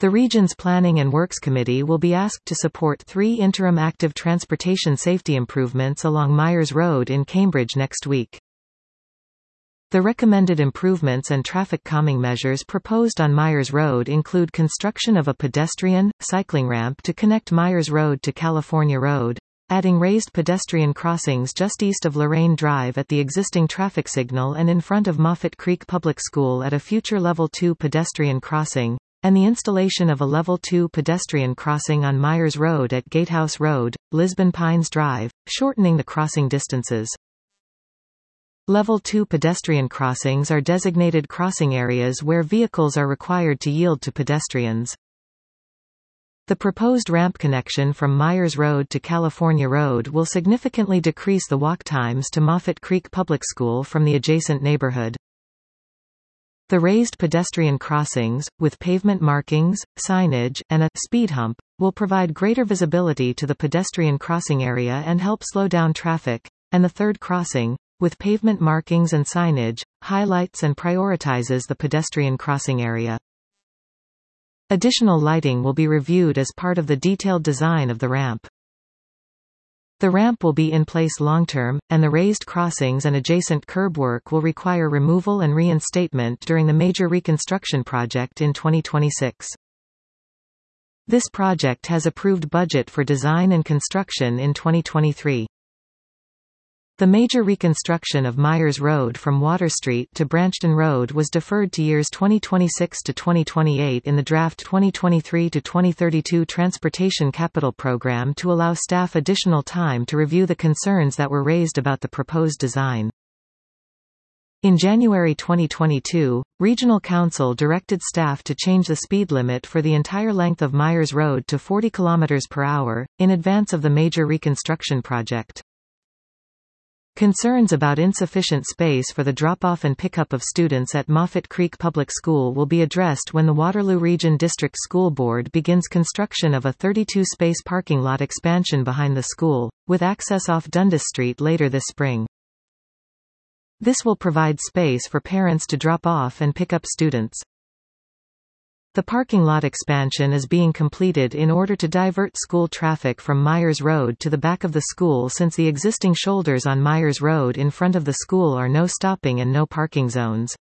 The region's Planning and Works Committee will be asked to support 3 interim active transportation safety improvements along Myers Road in Cambridge next week. The recommended improvements and traffic calming measures proposed on Myers Road include construction of a pedestrian, cycling ramp to connect Myers Road to California Road, adding raised pedestrian crossings just east of Lorraine Drive at the existing traffic signal and in front of Moffett Creek Public School at a future Level 2 pedestrian crossing, and the installation of a Level 2 pedestrian crossing on Myers Road at Gatehouse Road, Lisbon Pines Drive, shortening the crossing distances. Level 2 pedestrian crossings are designated crossing areas where vehicles are required to yield to pedestrians. The proposed ramp connection from Myers Road to California Road will significantly decrease the walk times to Moffett Creek Public School from the adjacent neighborhood. The raised pedestrian crossings, with pavement markings, signage, and a speed hump, will provide greater visibility to the pedestrian crossing area and help slow down traffic, and the third crossing, with pavement markings and signage, highlights and prioritizes the pedestrian crossing area. Additional lighting will be reviewed as part of the detailed design of the ramp. The ramp will be in place long-term, and the raised crossings and adjacent curb work will require removal and reinstatement during the major reconstruction project in 2026. This project has approved budget for design and construction in 2023. The major reconstruction of Myers Road from Water Street to Branchton Road was deferred to years 2026 to 2028 in the draft 2023 to 2032 Transportation Capital Program to allow staff additional time to review the concerns that were raised about the proposed design. In January 2022, Regional Council directed staff to change the speed limit for the entire length of Myers Road to 40 km/h, in advance of the major reconstruction project. Concerns about insufficient space for the drop-off and pickup of students at Moffett Creek Public School will be addressed when the Waterloo Region District School Board begins construction of a 32-space parking lot expansion behind the school, with access off Dundas Street later this spring. This will provide space for parents to drop off and pick up students. The parking lot expansion is being completed in order to divert school traffic from Myers Road to the back of the school, since the existing shoulders on Myers Road in front of the school are no stopping and no parking zones.